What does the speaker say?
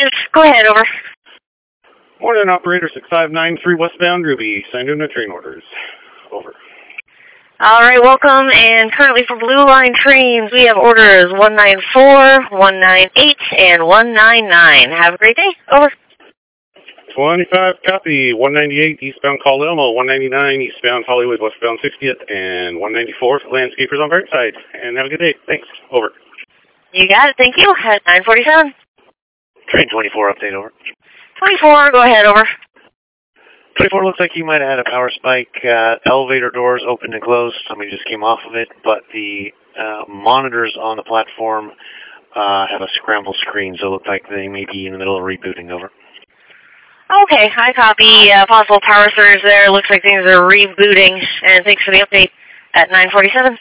Go ahead, over. Morning, operator 6593 westbound Ruby. Signed in the train orders. Over. All right, welcome. And currently for Blue Line trains, we have orders 194, 198, and 199. Have a great day. Over. 25, copy. 198 eastbound Call Elmo, 199 eastbound Hollywood, westbound 60th, and 194 for landscapers on Burnside. And have a good day. Thanks. Over. You got it. Thank you. At 947. Train 24, update, over. 24, go ahead, over. 24 looks like you might have had a power spike. Elevator doors opened and closed. Somebody just came off of it, but the monitors on the platform have a scramble screen, so it looks like they may be in the middle of rebooting, over. Okay, I copy. Possible power surge there. Looks like things are rebooting. And thanks for the update at 947.